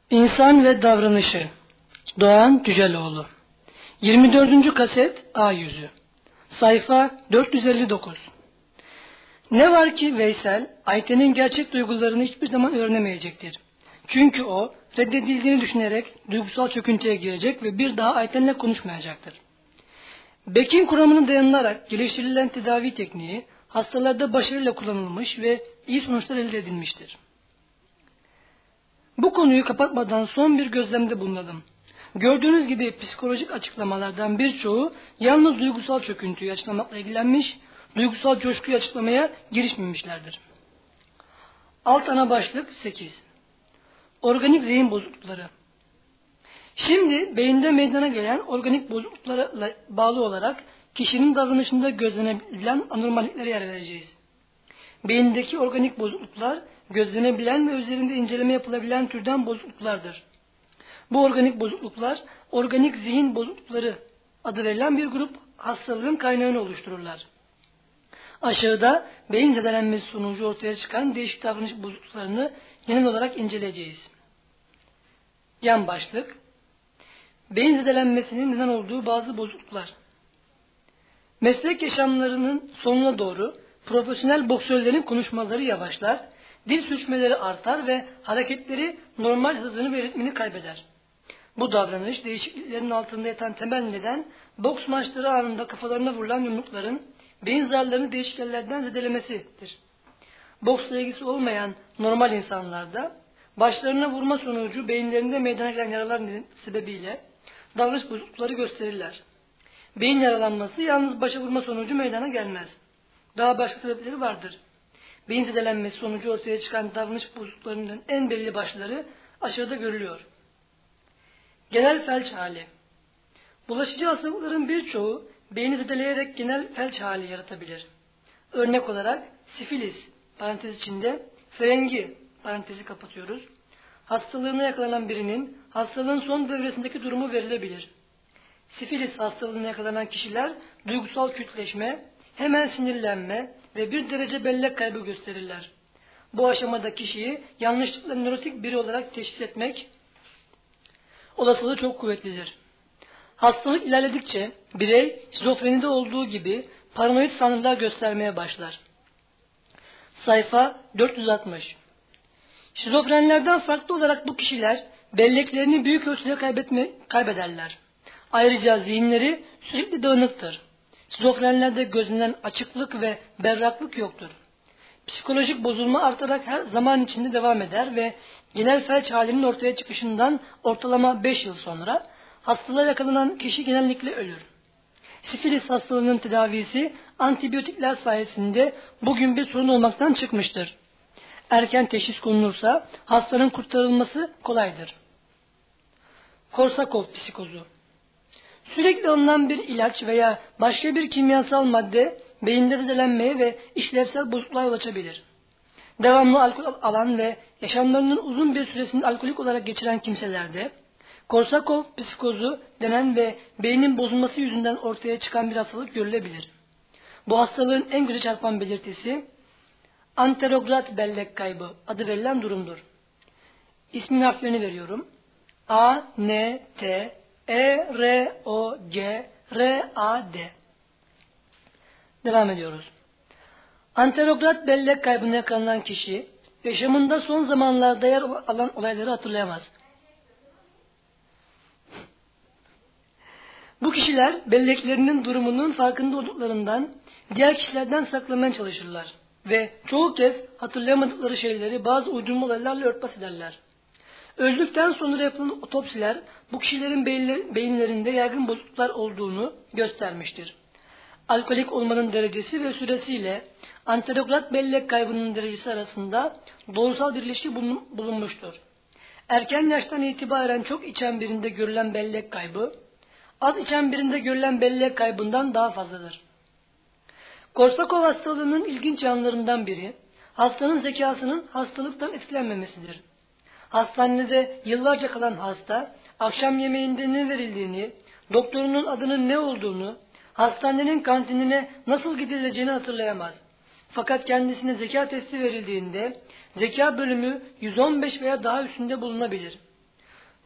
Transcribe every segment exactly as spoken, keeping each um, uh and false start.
İnsan ve Davranışı Doğan Cüceloğlu yirmi dördüncü kaset A yüzü Sayfa dört yüz elli dokuz. Ne var ki Veysel, Ayten'in gerçek duygularını hiçbir zaman öğrenemeyecektir. Çünkü o, reddedildiğini düşünerek duygusal çöküntüye girecek ve bir daha Ayten'le konuşmayacaktır. Beck'in kuramına dayanılarak geliştirilen tedavi tekniği, hastalarda başarıyla kullanılmış ve iyi sonuçlar elde edilmiştir. Bu konuyu kapatmadan son bir gözlemde bulunalım. Gördüğünüz gibi psikolojik açıklamalardan birçoğu yalnız duygusal çöküntüyü açıklamakla ilgilenmiş, duygusal coşkuyu açıklamaya girişmemişlerdir. Alt ana başlık sekiz. Organik zihin bozuklukları. Şimdi beyinde meydana gelen organik bozukluklara bağlı olarak kişinin davranışında gözlenebilen anormalliklere yer vereceğiz. Beyindeki organik bozukluklar gözlenebilen ve üzerinde inceleme yapılabilen türden bozukluklardır. Bu organik bozukluklar organik zihin bozuklukları adı verilen bir grup hastalığın kaynağını oluştururlar. Aşağıda beyin zedelenmesi sonucu ortaya çıkan değişik davranış bozukluklarını genel olarak inceleyeceğiz. Yan başlık: beyin zedelenmesinin neden olduğu bazı bozukluklar. Meslek yaşamlarının sonuna doğru profesyonel boksörlerin konuşmaları yavaşlar, dil sürçmeleri artar ve hareketleri normal hızını ve ritmini kaybeder. Bu davranış değişikliklerin altında yatan temel neden, boks maçları anında kafalarına vurulan yumrukların beyin zarlarını değişik yerlerden zedelemesidir. Boksla ilgisi olmayan normal insanlarda başlarına vurma sonucu beyinlerinde meydana gelen yaralar sebebiyle davranış bozuklukları gösterirler. Beyin yaralanması yalnız başa vurma sonucu meydana gelmez. Daha başka sebepleri vardır. Beyin zedelenmesi sonucu ortaya çıkan davranış bozukluklarının en belli başları aşağıda görülüyor. Genel felç hali. Bulaşıcı hastalıkların birçoğu beyni zedeleyerek genel felç hali yaratabilir. Örnek olarak sifilis parantez içinde frengi parantezi kapatıyoruz. Hastalığına yakalanan birinin hastalığın son devresindeki durumu verilebilir. Sifilis hastalığına yakalanan kişiler duygusal kütleşme, hemen sinirlenme ve bir derece bellek kaybı gösterirler. Bu aşamada kişiyi yanlışlıkla nörotik biri olarak teşhis etmek olasılığı çok kuvvetlidir. Hastalık ilerledikçe birey şizofrenide olduğu gibi paranoid sanrılar göstermeye başlar. Sayfa dört yüz altmış. Şizofrenlerden farklı olarak bu kişiler belleklerini büyük ölçüde kaybetme, kaybederler. Ayrıca zihinleri sürekli dağınıktır. Şizofrenlerde gözlenen açıklık ve berraklık yoktur. Psikolojik bozulma artarak her zaman içinde devam eder ve genel felç halinin ortaya çıkışından ortalama beş yıl sonra hastalığa yakalanan kişi genellikle ölür. Sifilis hastalığının tedavisi antibiyotikler sayesinde bugün bir sorun olmaktan çıkmıştır. Erken teşhis konulursa hastanın kurtarılması kolaydır. Korsakov psikozu. Sürekli alınan bir ilaç veya başka bir kimyasal madde beyinde zedelenmeye ve işlevsel bozukluğa yol açabilir. Devamlı alkol alan ve yaşamlarının uzun bir süresini alkolik olarak geçiren kimselerde Korsakov psikozu denen ve beynin bozulması yüzünden ortaya çıkan bir hastalık görülebilir. Bu hastalığın en göze çarpan belirtisi anterograd bellek kaybı adı verilen durumdur. İsmin harflerini veriyorum. A, N, T, E, R, O, G, R, A, D. Devam ediyoruz. Anterograd bellek kaybına yakalanan kişi yaşamında son zamanlarda yer alan olayları hatırlayamaz. Bu kişiler belleklerinin durumunun farkında olduklarından diğer kişilerden saklamaya çalışırlar ve çoğu kez hatırlayamadıkları şeyleri bazı uydurma olaylarla örtbas ederler. Öldükten sonra yapılan otopsiler bu kişilerin beyinlerinde yaygın bozukluklar olduğunu göstermiştir. Alkolik olmanın derecesi ve süresiyle anterograd bellek kaybının derecesi arasında doğrusal bir ilişki bulunmuştur. Erken yaştan itibaren çok içen birinde görülen bellek kaybı, az içen birinde görülen bellek kaybından daha fazladır. Korsakov hastalığının ilginç yanlarından biri, hastanın zekasının hastalıktan etkilenmemesidir. Hastanede yıllarca kalan hasta, akşam yemeğinde ne verildiğini, doktorunun adının ne olduğunu, hastanenin kantinine nasıl gidileceğini hatırlayamaz. Fakat kendisine zeka testi verildiğinde, zeka bölümü yüz on beş veya daha üstünde bulunabilir.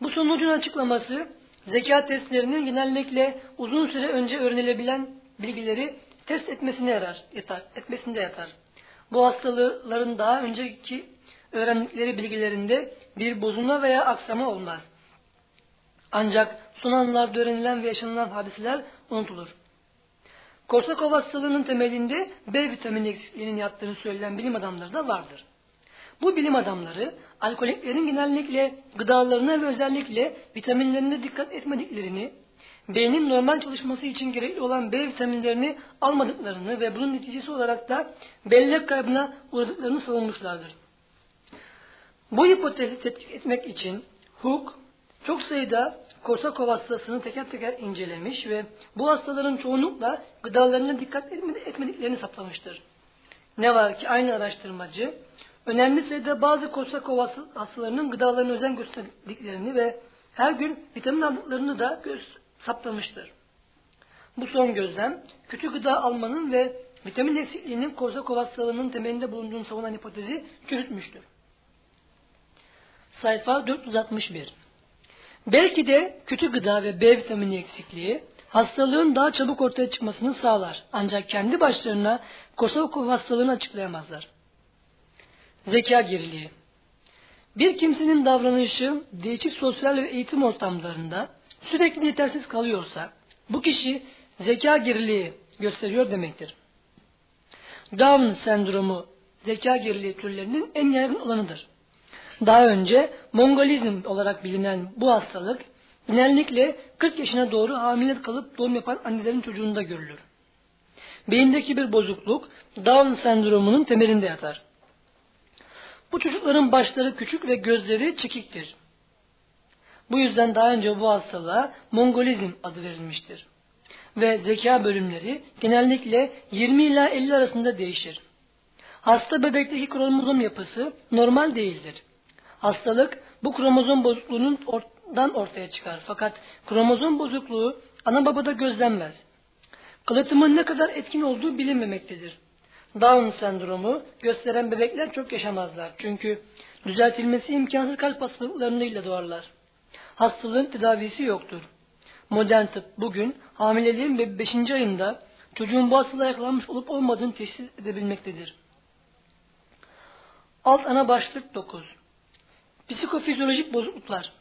Bu sonucun açıklaması zeka testlerinin genellikle uzun süre önce öğrenilebilen bilgileri test etmesine yarar, yatar, etmesinde yatar. Bu hastalıkların daha önceki öğrendikleri bilgilerinde bir bozulma veya aksama olmaz. Ancak son anlarda öğrenilen ve yaşanılan hadiseler unutulur. Korsakov hastalığının temelinde B vitamini eksikliğinin yattığını söyleyen bilim adamları da vardır. Bu bilim adamları alkoliklerin genellikle gıdalarına ve özellikle vitaminlerine dikkat etmediklerini, beynin normal çalışması için gerekli olan B vitaminlerini almadıklarını ve bunun neticesi olarak da bellek kaybına uğradıklarını savunmuşlardır. Bu hipotezi tetkik etmek için Hooke çok sayıda Korsakov hastasını teker teker incelemiş ve bu hastaların çoğunlukla gıdalarına dikkat etmediklerini saptamıştır. Ne var ki aynı araştırmacı önemli sayıda bazı Korsakov hastalarının gıdalarına özen gösterdiklerini ve her gün vitamin aldıklarını da göz saptamıştır. Bu son gözlem kötü gıda almanın ve vitamin eksikliğinin Korsakov hastalığının temelinde bulunduğunu savunan hipotezi çürütmüştür. Sayfa dört yüz altmış bir. Belki de kötü gıda ve B vitamini eksikliği hastalığın daha çabuk ortaya çıkmasını sağlar. Ancak kendi başlarına Korsakov hastalığını açıklayamazlar. Zeka geriliği. Bir kimsenin davranışı değişik sosyal ve eğitim ortamlarında sürekli yetersiz kalıyorsa bu kişi zeka geriliği gösteriyor demektir. Down sendromu zeka geriliği türlerinin en yaygın olanıdır. Daha önce Mongolizm olarak bilinen bu hastalık genellikle kırk yaşına doğru hamile kalıp doğum yapan annelerin çocuğunda görülür. Beyindeki bir bozukluk Down sendromunun temelinde yatar. Bu çocukların başları küçük ve gözleri çekiktir. Bu yüzden daha önce bu hastalığa Mongolizm adı verilmiştir. Ve zeka bölümleri genellikle yirmi ila elli arasında değişir. Hasta bebekteki kromozom yapısı normal değildir. Hastalık bu kromozom bozukluğundan ortaya çıkar. Fakat kromozom bozukluğu ana babada gözlenmez. Kalıtımın ne kadar etkin olduğu bilinmemektedir. Down sendromu gösteren bebekler çok yaşamazlar. Çünkü düzeltilmesi imkansız kalp hastalıklarıyla doğarlar. Hastalığın tedavisi yoktur. Modern tıp bugün hamileliğin beşinci ayında çocuğun bu hastalığa yakalanmış olup olmadığını teşhis edebilmektedir. Alt ana başlık dokuz. Psikofizyolojik bozukluklar.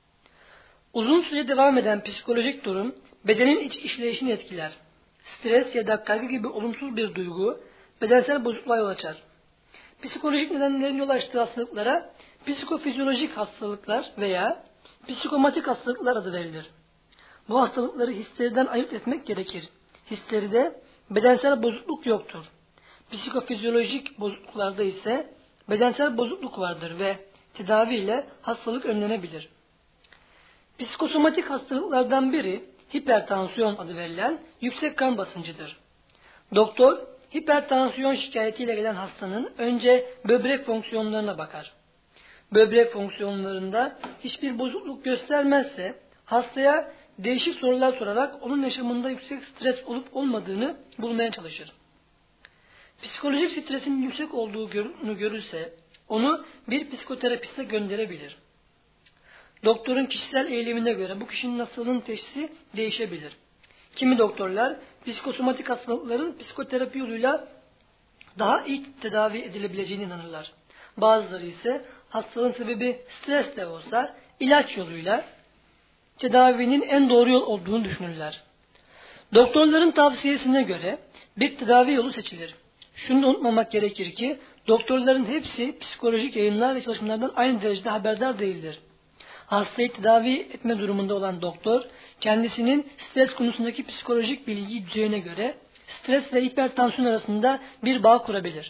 Uzun süre devam eden psikolojik durum bedenin iç işleyişini etkiler. Stres ya da kaygı gibi olumsuz bir duygu bedensel bozukluğa yol açar. Psikolojik nedenlerin yol açtığı hastalıklara psikofizyolojik hastalıklar veya psikomatik hastalıklar adı verilir. Bu hastalıkları histeriden ayırt etmek gerekir. Histeride bedensel bozukluk yoktur. Psikofizyolojik bozukluklarda ise bedensel bozukluk vardır ve tedaviyle hastalık önlenebilir. Psikosomatik hastalıklardan biri hipertansiyon adı verilen yüksek kan basıncıdır. Doktor hipertansiyon şikayetiyle gelen hastanın önce böbrek fonksiyonlarına bakar. Böbrek fonksiyonlarında hiçbir bozukluk göstermezse hastaya değişik sorular sorarak onun yaşamında yüksek stres olup olmadığını bulmaya çalışır. Psikolojik stresin yüksek olduğu görülse onu bir psikoterapiste gönderebilir. Doktorun kişisel eğilimine göre bu kişinin hastalığının teşhisi değişebilir. Kimi doktorlar psikosomatik hastalıkların psikoterapi yoluyla daha iyi tedavi edilebileceğine inanırlar. Bazıları ise hastalığın sebebi stres de olsa ilaç yoluyla tedavinin en doğru yol olduğunu düşünürler. Doktorların tavsiyesine göre bir tedavi yolu seçilir. Şunu da unutmamak gerekir ki doktorların hepsi psikolojik yayınlar ve çalışmalardan aynı derecede haberdar değildir. Hastayı tedavi etme durumunda olan doktor, kendisinin stres konusundaki psikolojik bilgi düzeyine göre stres ve hipertansiyon arasında bir bağ kurabilir.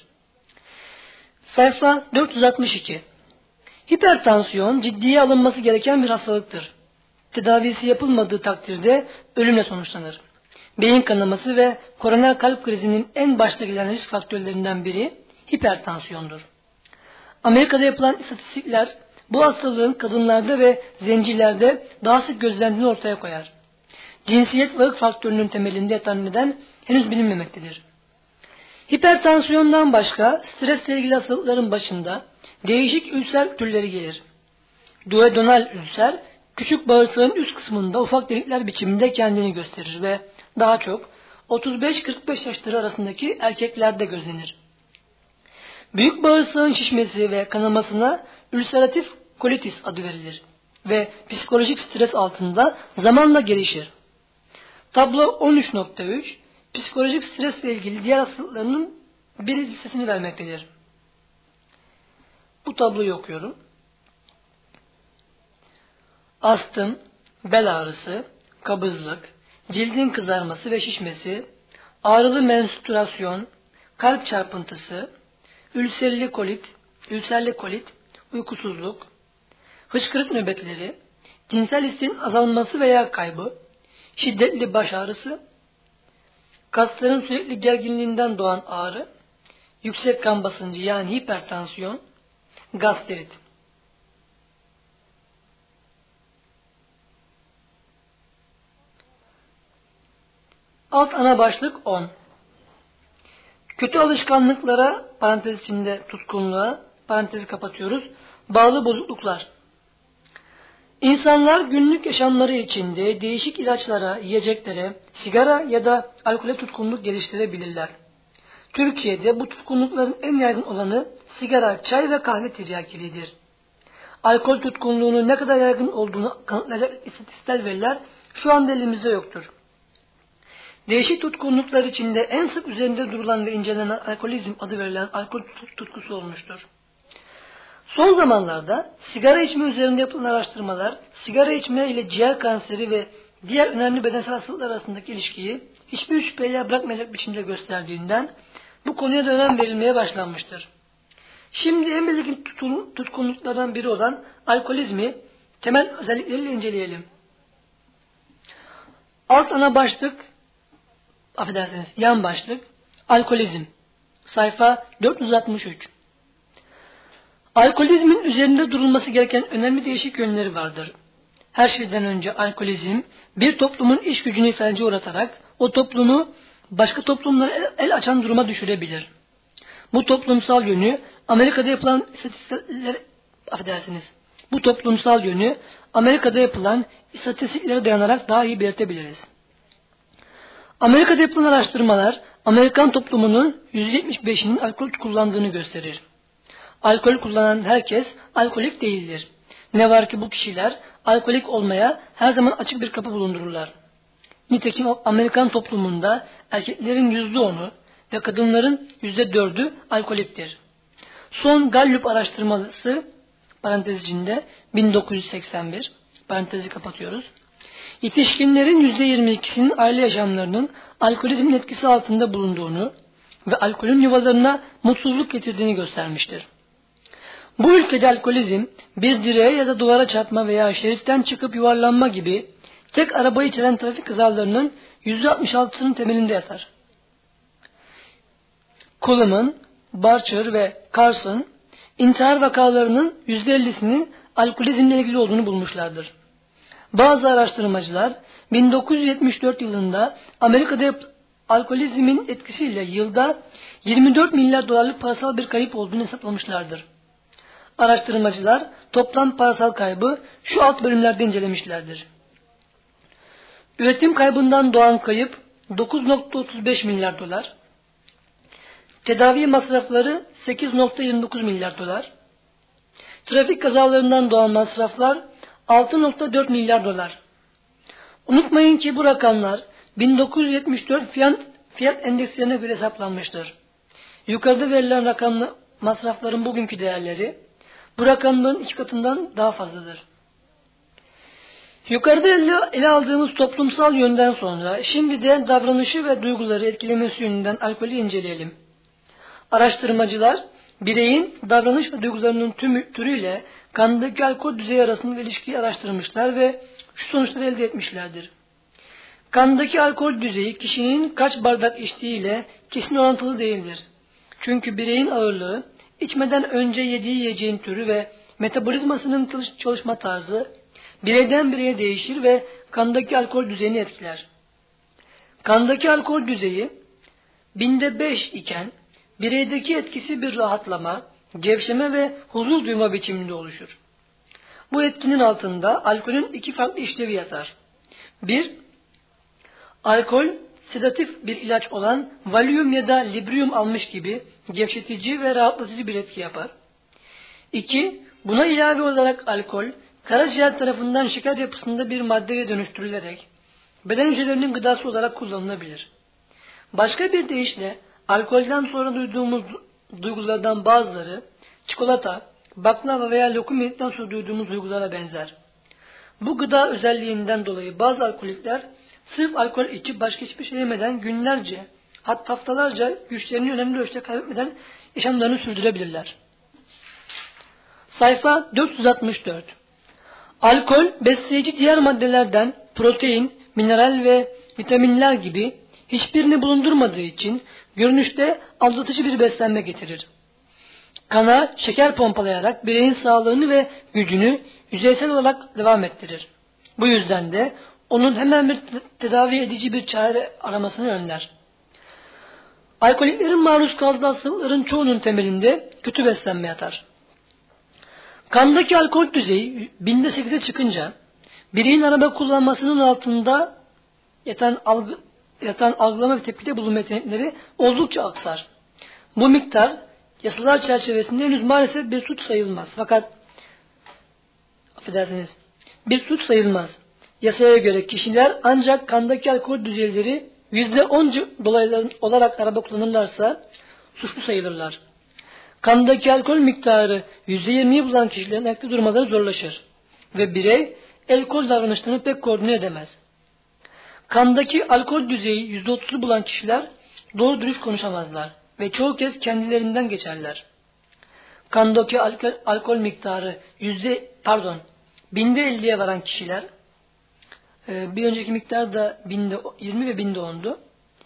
Sayfa dört yüz altmış iki. Hipertansiyon ciddiye alınması gereken bir hastalıktır. Tedavisi yapılmadığı takdirde ölümle sonuçlanır. Beyin kanaması ve koroner kalp krizinin en başta gelen risk faktörlerinden biri hipertansiyondur. Amerika'da yapılan istatistikler bu hastalığın kadınlarda ve zencilerde daha sık gözlendiğini ortaya koyar. Cinsiyet ve ırk faktörünün temelinde yatan neden henüz bilinmemektedir. Hipertansiyondan başka stresle ilgili hastalıkların başında değişik ülser türleri gelir. Duodenal ülser Küçük bağırsağın üst kısmında ufak delikler biçiminde kendini gösterir ve daha çok otuz beş kırk beş yaşları arasındaki erkeklerde gözlenir. Büyük bağırsağın şişmesi ve kanamasına ülseratif kolitis adı verilir ve psikolojik stres altında zamanla gelişir. Tablo on üç nokta üç psikolojik stresle ilgili diğer hastalıklarının bir listesini vermektedir. Bu tabloyu okuyorum. Astım, bel ağrısı, kabızlık, cildin kızarması ve şişmesi, ağrılı menstrüasyon, kalp çarpıntısı, ülserli kolit, ülserli kolit, uykusuzluk, hıçkırık nöbetleri, cinsel hissin azalması veya kaybı, şiddetli baş ağrısı, kasların sürekli gerginliğinden doğan ağrı, yüksek kan basıncı yani hipertansiyon, gastrit. Alt ana başlık on. Kötü alışkanlıklara, parantez içinde tutkunluğa, parantezi kapatıyoruz, bağlı bozukluklar. İnsanlar günlük yaşamları içinde değişik ilaçlara, yiyeceklere, sigara ya da alkole tutkunluk geliştirebilirler. Türkiye'de bu tutkunlukların en yaygın olanı sigara, çay ve kahve tiryakiliğidir. Alkol tutkunluğunun ne kadar yaygın olduğunu kanıtlayacak istatistiksel veriler şu anda elimizde yoktur. Değişik tutkunluklar içinde en sık üzerinde durulan ve incelenen alkolizm adı verilen alkol tutkusu olmuştur. Son zamanlarda sigara içme üzerinde yapılan araştırmalar, sigara içme ile ciğer kanseri ve diğer önemli bedensel hastalıklar arasındaki ilişkiyi hiçbir şüpheyle bırakmayacak biçimde gösterdiğinden bu konuya da önem verilmeye başlanmıştır. Şimdi en belirgin tutkunluklardan biri olan alkolizmi temel özellikleriyle inceleyelim. Alt ana başlık, affedersiniz yan başlık, alkolizm. Sayfa dört yüz altmış üç. Alkolizmin üzerinde durulması gereken önemli değişik yönleri vardır. Her şeyden önce alkolizm bir toplumun iş gücünü felce uğratarak o toplumu başka toplumlara el, el açan duruma düşürebilir. Bu toplumsal yönü Amerika'da yapılan istatistikler, affedersiniz. Bu toplumsal yönü Amerika'da yapılan istatistiklere dayanarak daha iyi belirtebiliriz. Amerika'da yapılan araştırmalar Amerikan toplumunun yüzde yetmiş beşinin alkol kullandığını gösterir. Alkol kullanan herkes alkolik değildir. Ne var ki bu kişiler alkolik olmaya her zaman açık bir kapı bulundururlar. Nitekim Amerikan toplumunda erkeklerin yüzde onu ve kadınların yüzde dördü alkoliktir. Son Gallup araştırması parantez içinde bin dokuz yüz seksen bir parantezi kapatıyoruz. Yetişkinlerin yüzde yirmi ikisinin aile yaşamlarının alkolizmin etkisi altında bulunduğunu ve alkolün yuvalarına mutsuzluk getirdiğini göstermiştir. Bu ülkede alkolizm bir direğe ya da duvara çarpma veya şeritten çıkıp yuvarlanma gibi tek arabayı içeren trafik kazalarının yüzde altmış altısının temelinde yatar. Coleman, Barcher ve Carson intihar vakalarının yüzde ellisinin alkolizmle ilgili olduğunu bulmuşlardır. Bazı araştırmacılar bin dokuz yüz yetmiş dört yılında Amerika'da alkolizmin etkisiyle yılda yirmi dört milyar dolarlık parasal bir kayıp olduğunu hesaplamışlardır. Araştırmacılar toplam parasal kaybı şu alt bölümlerde incelemişlerdir. Üretim kaybından doğan kayıp dokuz virgül otuz beş milyar dolar, tedavi masrafları sekiz virgül yirmi dokuz milyar dolar, trafik kazalarından doğan masraflar altı virgül dört milyar dolar. Unutmayın ki bu rakamlar bin dokuz yüz yetmiş dört fiyat, fiyat endekslerine göre hesaplanmıştır. Yukarıda verilen rakamlı masrafların bugünkü değerleri bu rakamların iki katından daha fazladır. Yukarıda ele, ele aldığımız toplumsal yönden sonra şimdi de davranışı ve duyguları etkilemesi yönünden alkolü inceleyelim. Araştırmacılar bireyin davranış ve duygularının tüm türüyle kandaki alkol düzeyi arasında ilişkiyi araştırmışlar ve şu sonuçları elde etmişlerdir. Kandaki alkol düzeyi kişinin kaç bardak içtiğiyle kesin orantılı değildir. Çünkü bireyin ağırlığı, içmeden önce yediği yiyeceğin türü ve metabolizmasının çalışma tarzı bireyden bireye değişir ve kandaki alkol düzeyini etkiler. Kandaki alkol düzeyi binde beş iken bireydeki etkisi bir rahatlama, gevşeme ve huzur duyma biçiminde oluşur. Bu etkinin altında alkolün iki farklı işlevi yatar. Bir, alkol sedatif bir ilaç olan Valium ya da Librium almış gibi gevşetici ve rahatlatıcı bir etki yapar. İki, buna ilave olarak alkol, karaciğer tarafından şeker yapısında bir maddeye dönüştürülerek beden hücrelerinin gıdası olarak kullanılabilir. Başka bir deyişle alkolden sonra duyduğumuz duygulardan bazıları çikolata, baklava veya lokum yedikten sonra duyduğumuz duygulara benzer. Bu gıda özelliğinden dolayı bazı alkolikler sırf alkol içip başka hiçbir şey yemeden günlerce, hatta haftalarca güçlerini önemli ölçüde kaybetmeden yaşamlarını sürdürebilirler. Sayfa dört yüz altmış dört. Alkol, besleyici diğer maddelerden protein, mineral ve vitaminler gibi hiçbirini bulundurmadığı için görünüşte aldatıcı bir beslenme getirir. Kana şeker pompalayarak bireyin sağlığını ve gücünü yüzeysel olarak devam ettirir. Bu yüzden de onun hemen bir tedavi edici bir çare aramasını önler. Alkoliklerin maruz kaldığı hastalıkların çoğunun temelinde kötü beslenme yatar. Kandaki alkol düzeyi binde sekize çıkınca bireyin araba kullanmasının altında yatan, algı, yatan algılama ve tepkide bulunma yetenekleri oldukça aksar. Bu miktar yasalar çerçevesinde henüz maalesef bir suç sayılmaz. Fakat affedersiniz, bir suç sayılmaz. Yasaya göre kişiler ancak kandaki alkol düzeyleri yüzde on dolaylı olarak araba kullanırlarsa suçlu sayılırlar. Kandaki alkol miktarı yüzde yirmiyi bulan kişilerin ayakta durmaları zorlaşır ve birey alkol davranışlarını pek koordine edemez. Kandaki alkol düzeyi yüzde otuzu bulan kişiler doğru dürüst konuşamazlar ve çoğu kez kendilerinden geçerler. Kandaki alkol, alkol miktarı yüzde pardon binde elliye varan kişiler, bir önceki miktar da binde yirmi ve binde ondu.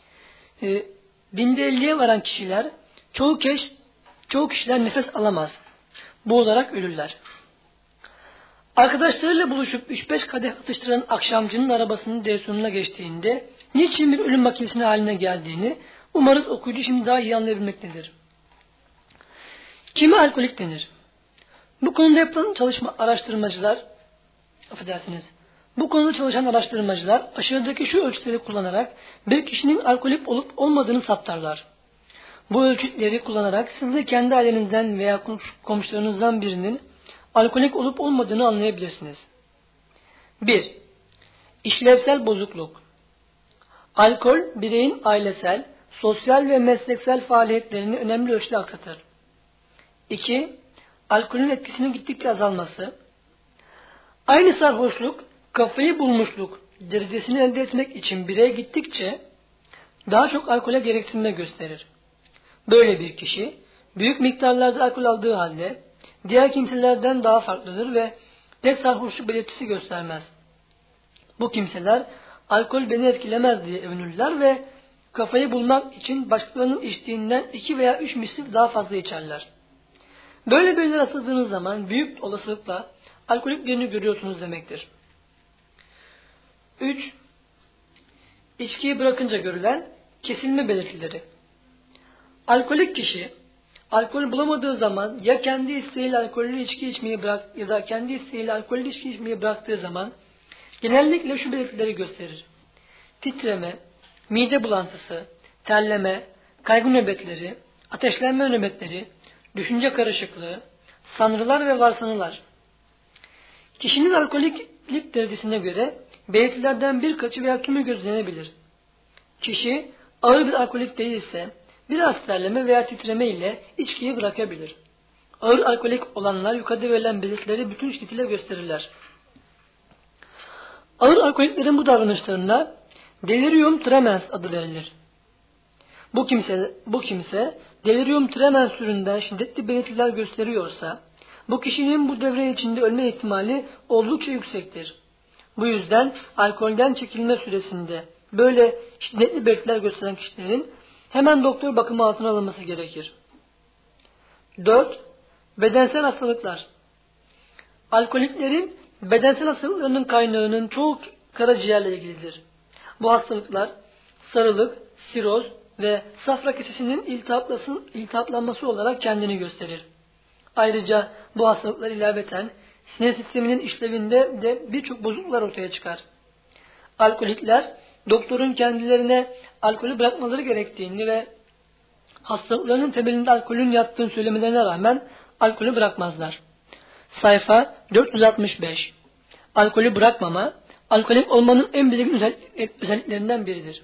Binde elliye varan kişiler çoğu kez çoğu kişiler nefes alamaz. Boğularak ölürler. Arkadaşlarıyla buluşup üç beş kadeh atıştıran akşamcının arabasının direksiyonuna geçtiğinde niçin bir ölüm makinesi haline geldiğini umarız okuyucu şimdi daha iyi anlayabilmektedir. Kime alkolik denir? Bu konuda yapılan çalışma araştırmacılar, affedersiniz, bu konuda çalışan araştırmacılar aşağıdaki şu ölçütleri kullanarak bir kişinin alkolik olup olmadığını saptarlar. Bu ölçütleri kullanarak siz de kendi ailenizden veya komşularınızdan birinin alkolik olup olmadığını anlayabilirsiniz. bir. İşlevsel bozukluk. Alkol, bireyin ailesel, sosyal ve mesleksel faaliyetlerini önemli ölçüde aksatır. iki. Alkolün etkisinin gittikçe azalması. Aynı sarhoşluk, kafayı bulmuşluk derecesini elde etmek için birey gittikçe daha çok alkole gereksinme gösterir. Böyle bir kişi, büyük miktarlarda alkol aldığı halde diğer kimselerden daha farklıdır ve pek sarhoşluk belirtisi göstermez. Bu kimseler alkol beni etkilemez diye övünürler ve kafayı bulmak için başkalarının içtiğinden iki veya üç misli daha fazla içerler. Böyle birine rastladığınız zaman büyük olasılıkla alkolik birini görüyorsunuz demektir. üç. İçkiyi bırakınca görülen kesilme belirtileri. Alkolik kişi, alkol bulamadığı zaman ya kendi isteğiyle alkollü içki içmeyi bırak ya da kendi isteğiyle alkollü içki içmeyi bıraktığı zaman genellikle şu belirtileri gösterir. Titreme, mide bulantısı, terleme, kaygı nöbetleri, ateşlenme nöbetleri, düşünce karışıklığı, sanrılar ve varsanılar. Kişinin alkoliklik derecesine göre belirtilerden birkaçı veya tümü gözlenebilir. Kişi ağır bir alkolik değilse biraz terleme veya titreme ile içkiyi bırakabilir. Ağır alkolik olanlar yukarıda verilen belirtileri bütün şiddetiyle gösterirler. Ağır alkoliklerin bu davranışlarına delirium tremens adı verilir. Bu kimse, bu kimse delirium tremens türünden şiddetli belirtiler gösteriyorsa, bu kişinin bu devre içinde ölme ihtimali oldukça yüksektir. Bu yüzden alkolden çekilme süresinde böyle şiddetli belirtiler gösteren kişilerin hemen doktor bakımı altına alınması gerekir. dört. Bedensel hastalıklar. Alkoliklerin bedensel hastalıklarının kaynağının çoğu karaciğerle ilgilidir. Bu hastalıklar sarılık, siroz ve safra kesesinin iltihaplanması olarak kendini gösterir. Ayrıca bu hastalıklar ilaveten sinir sisteminin işlevinde de birçok bozukluklar ortaya çıkar. Alkolikler, doktorun kendilerine alkolü bırakmaları gerektiğini ve hastalıklarının temelinde alkolün yattığını söylemelerine rağmen alkolü bırakmazlar. Sayfa dört yüz altmış beş. Alkolü bırakmama, alkolik olmanın en belirgin özelliklerinden biridir.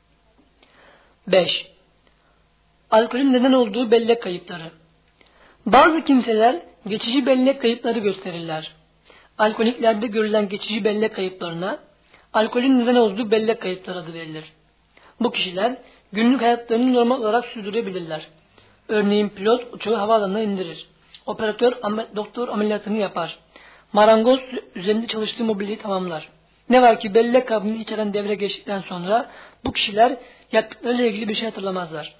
beş. Alkolün neden olduğu bellek kayıpları. Bazı kimseler geçici bellek kayıpları gösterirler. Alkoliklerde görülen geçici bellek kayıplarına alkolün neden olduğu bellek kayıpları adı verilir. Bu kişiler günlük hayatlarını normal olarak sürdürebilirler. Örneğin pilot uçağı havaalanına indirir. Operatör doktor ameliyatını yapar. Marangoz üzerinde çalıştığı mobilyayı tamamlar. Ne var ki bellek kabını içeren devre geçtikten sonra bu kişiler yaptıklarıyla ilgili bir şey hatırlamazlar.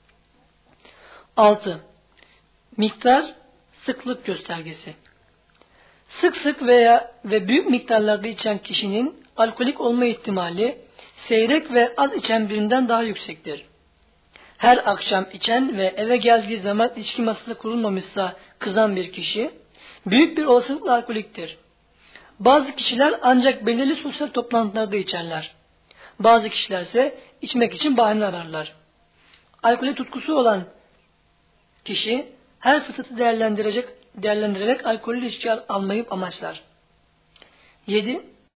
altı. Miktar, sıklık göstergesi. Sık sık veya ve büyük miktarlarda içen kişinin alkolik olma ihtimali seyrek ve az içen birinden daha yüksektir. Her akşam içen ve eve geldiği zaman içki masası kurulmamışsa kızan bir kişi büyük bir olasılıkla alkoliktir. Bazı kişiler ancak belirli sosyal toplantılarda içerler. Bazı kişiler ise içmek için bahane ararlar. Alkole tutkusu olan kişi her fırsatı değerlendirecek, değerlendirerek alkollü içki almayı amaçlar. yedi.